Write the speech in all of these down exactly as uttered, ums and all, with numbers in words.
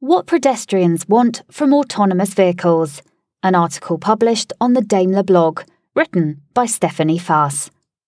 What pedestrians want from autonomous vehicles. An article published on the Daimler blog, written by Stephanie Fass.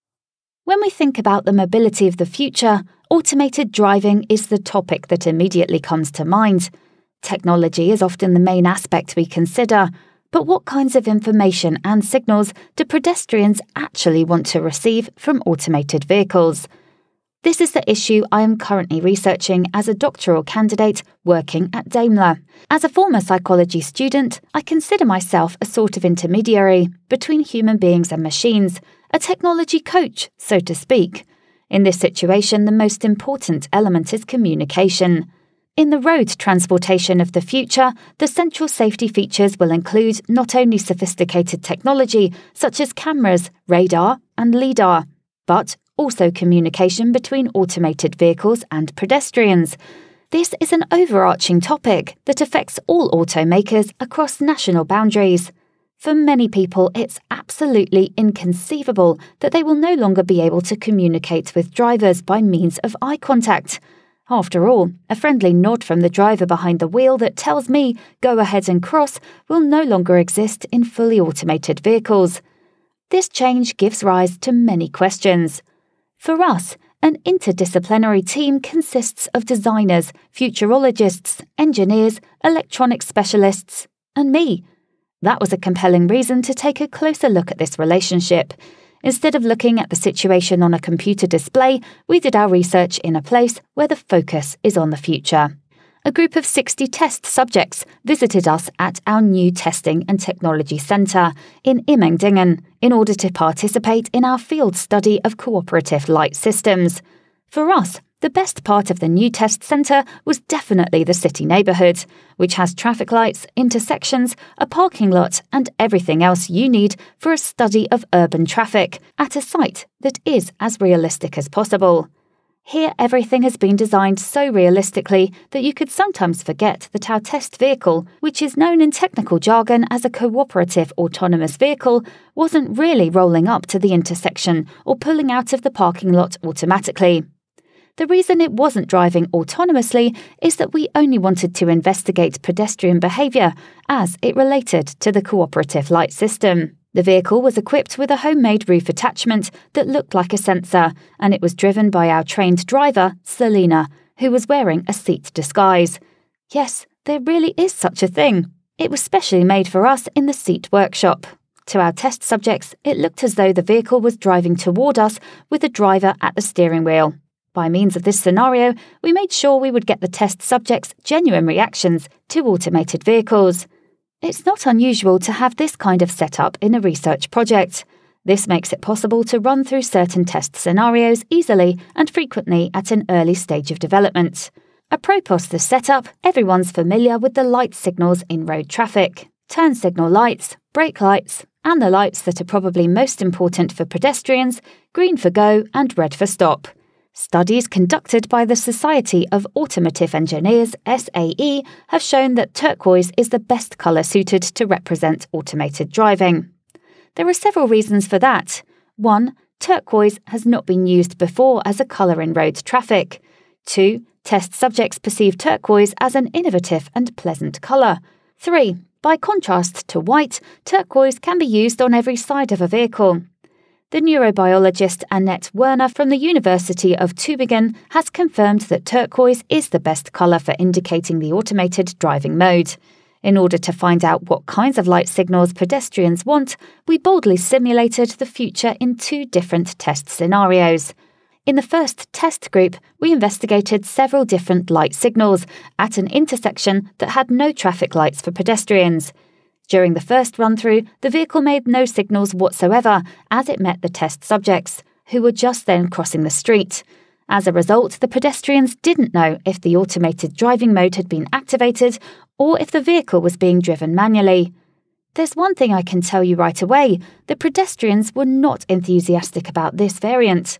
When we think about the mobility of the future, automated driving is the topic that immediately comes to mind. Technology is often the main aspect we consider, but what kinds of information and signals do pedestrians actually want to receive from automated vehicles? This is the issue I am currently researching as a doctoral candidate working at Daimler. As a former psychology student, I consider myself a sort of intermediary between human beings and machines, a technology coach, so to speak. In this situation, the most important element is communication. In the road transportation of the future, the central safety features will include not only sophisticated technology such as cameras, radar, and LiDAR, but also communication between automated vehicles and pedestrians. This is an overarching topic that affects all automakers across national boundaries. For many people, it's absolutely inconceivable that they will no longer be able to communicate with drivers by means of eye contact. After all, a friendly nod from the driver behind the wheel that tells me, "Go ahead and cross," will no longer exist in fully automated vehicles. This change gives rise to many questions. For us, an interdisciplinary team consists of designers, futurologists, engineers, electronics specialists, and me. That was a compelling reason to take a closer look at this relationship. Instead of looking at the situation on a computer display, we did our research in a place where the focus is on the future. A group of sixty test subjects visited us at our new Testing and Technology Centre in Immendingen in order to participate in our field study of cooperative light systems. For us, the best part of the new test centre was definitely the city neighbourhood, which has traffic lights, intersections, a parking lot and everything else you need for a study of urban traffic at a site that is as realistic as possible. Here, everything has been designed so realistically that you could sometimes forget that our test vehicle, which is known in technical jargon as a cooperative autonomous vehicle, wasn't really rolling up to the intersection or pulling out of the parking lot automatically. The reason it wasn't driving autonomously is that we only wanted to investigate pedestrian behaviour as it related to the cooperative light system. The vehicle was equipped with a homemade roof attachment that looked like a sensor, and it was driven by our trained driver, Selina, who was wearing a seat disguise. Yes, there really is such a thing. It was specially made for us in the seat workshop. To our test subjects, it looked as though the vehicle was driving toward us with the driver at the steering wheel. By means of this scenario, we made sure we would get the test subjects' genuine reactions to automated vehicles. It's not unusual to have this kind of setup in a research project. This makes it possible to run through certain test scenarios easily and frequently at an early stage of development. Apropos the setup, everyone's familiar with the light signals in road traffic. Turn signal lights, brake lights, and the lights that are probably most important for pedestrians, green for go and red for stop. Studies conducted by the Society of Automotive Engineers, S A E, have shown that turquoise is the best colour suited to represent automated driving. There are several reasons for that. One, turquoise has not been used before as a colour in road traffic. Two, test subjects perceive turquoise as an innovative and pleasant colour. Three, by contrast to white, turquoise can be used on every side of a vehicle. The neurobiologist Annette Werner from the University of Tübingen has confirmed that turquoise is the best colour for indicating the automated driving mode. In order to find out what kinds of light signals pedestrians want, we boldly simulated the future in two different test scenarios. In the first test group, we investigated several different light signals at an intersection that had no traffic lights for pedestrians. During the first run-through, the vehicle made no signals whatsoever as it met the test subjects, who were just then crossing the street. As a result, the pedestrians didn't know if the automated driving mode had been activated or if the vehicle was being driven manually. There's one thing I can tell you right away: the pedestrians were not enthusiastic about this variant.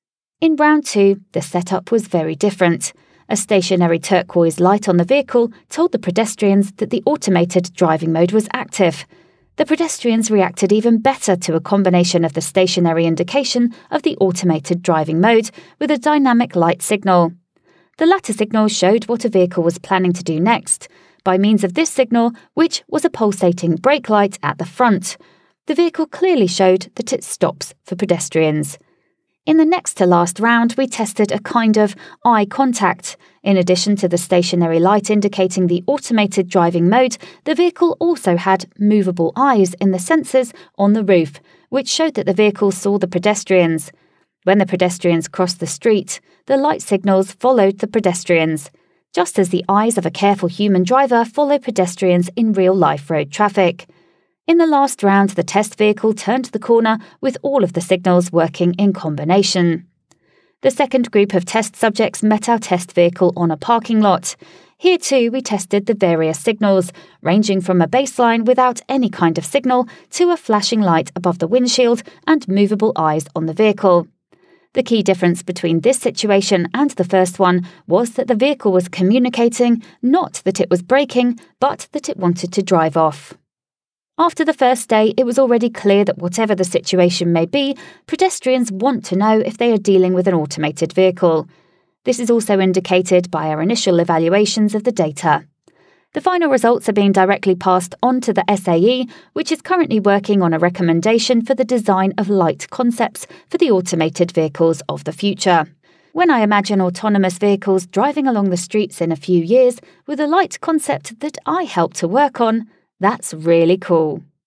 In round two, the setup was very different. A stationary turquoise light on the vehicle told the pedestrians that the automated driving mode was active. The pedestrians reacted even better to a combination of the stationary indication of the automated driving mode with a dynamic light signal. The latter signal showed what a vehicle was planning to do next, by means of this signal, which was a pulsating brake light at the front. The vehicle clearly showed that it stops for pedestrians. In the next to last round, we tested a kind of eye contact. In addition to the stationary light indicating the automated driving mode, the vehicle also had movable eyes in the sensors on the roof, which showed that the vehicle saw the pedestrians. When the pedestrians crossed the street, the light signals followed the pedestrians, just as the eyes of a careful human driver follow pedestrians in real-life road traffic. In the last round, the test vehicle turned the corner with all of the signals working in combination. The second group of test subjects met our test vehicle on a parking lot. Here too we tested the various signals, ranging from a baseline without any kind of signal to a flashing light above the windshield and movable eyes on the vehicle. The key difference between this situation and the first one was that the vehicle was communicating, not that it was braking, but that it wanted to drive off. After the first day, it was already clear that whatever the situation may be, pedestrians want to know if they are dealing with an automated vehicle. This is also indicated by our initial evaluations of the data. The final results are being directly passed on to the S A E, which is currently working on a recommendation for the design of light concepts for the automated vehicles of the future. When I imagine autonomous vehicles driving along the streets in a few years with a light concept that I helped to work on, that's really cool.